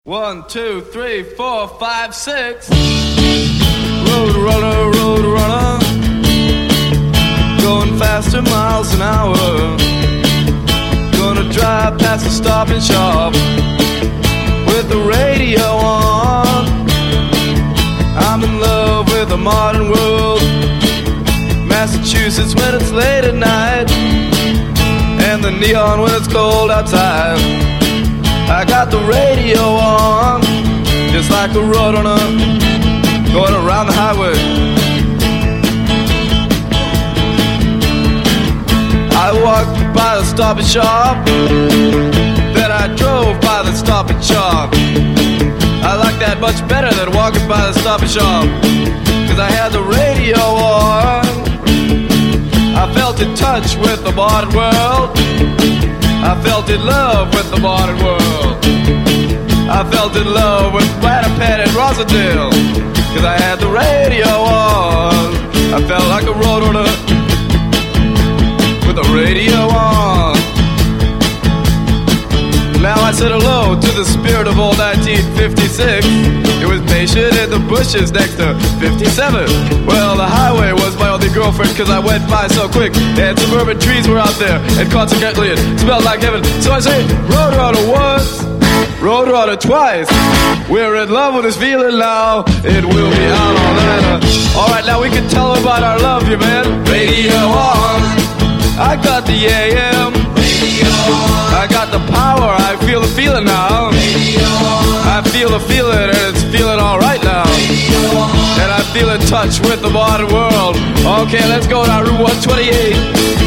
1, 2, 3, 4, 5, 6. Road runner, going faster miles an hour. Gonna drive past the Stop and Shop with the radio on. I'm in love with the modern world. Massachusetts when it's late at night, and the neon when it's cold outside. I got the radio on, just like a road runner, going around the highway. I walked by the Stop and Shop, then I drove by the Stop and Shop. I like that much better than walking by the Stop and Shop, 'cause I had the radio on. I felt in touch with the modern world. I felt in love with the modern world. I felt in love with Winnipeg and Rosedale, 'cause I had the radio on. I felt like a road runner with the radio on. Now I said hello to the spirit of old 1956. It was patient in the bushes next to 57. Well, the highway was my only girlfriend, 'cause I went by so quick, and suburban trees were out there, and consequently it smelled like heaven. So I say, road runner once, road runner twice. We're in love with this feeling now. It will be out all night. Alright, now we can tell about our love, you man. Radio on. I got the AM. Radio on. I got the power. I feel the feeling now. Radio on. I feel the feeling, and it's feeling alright now. Radio on. And I feel in touch with the modern world. Okay, let's go down Route 128.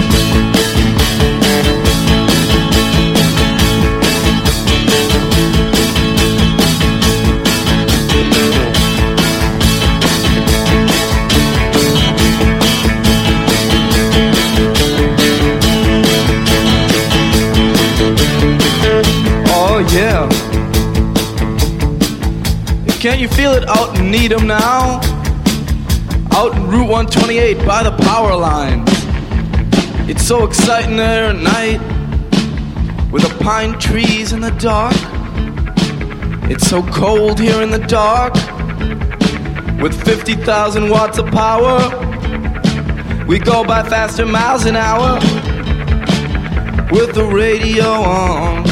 Yeah. Can't you feel it out in Needham now? Out in Route 128 by the power lines. It's so exciting there at night, with the pine trees in the dark. It's so cold here in the dark, with 50,000 watts of power. We go by faster miles an hour with the radio on.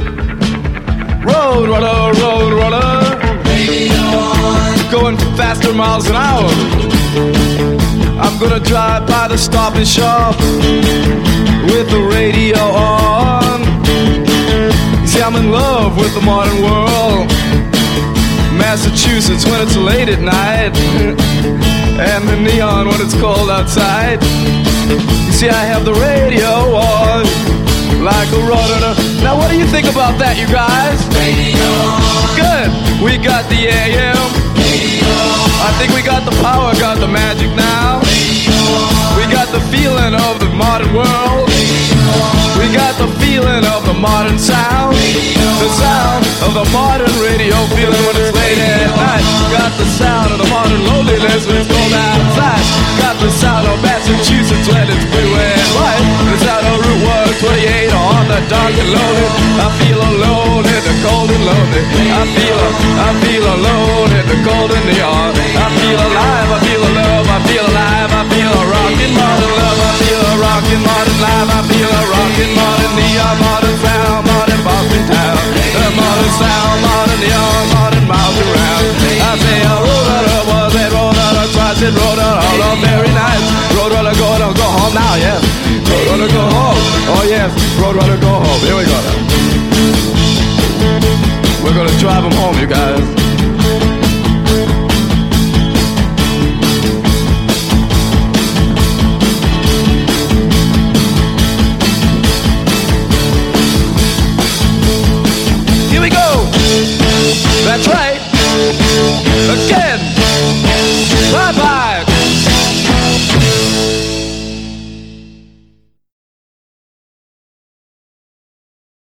Road runner, radio on. Going faster miles an hour. I'm gonna drive by the Stop and Shop with the radio on. See, I'm in love with the modern world. Massachusetts when it's late at night, and the neon when it's cold outside. You see, I have the radio on, like a road runner. Now what do you think about that, you guys? Radio on. Good. We got the AM. Radio on. I think we got the power, got the magic now. Radio on. We got the feeling of the modern world. Radio on. We got the feeling of the modern sound. Radio the sound of the modern radio feeling when it's late at night. Got the sound of the modern loneliness when it's cold outside. Got the sound of Massachusetts when it's blue and white. The sound of Route 128 on the dark and lonely. I feel alone in the cold and lonely. I feel alone in the cold and neon. I feel alive, I feel love, I feel alive, I feel a rockin' modern love, I feel a rockin' modern life, I feel a rockin' modern neon, modern sound, modern Boston town. The modern sound, modern neon, modern miles around. I say a road runner was a road runner, twice it road runner, all on very nice. Road runner go home now, yes. Road runner go home, oh yes. Road runner go home, here we go now. We're gonna drive him home, you guys. Here we go. That's right. Again. Bye-bye.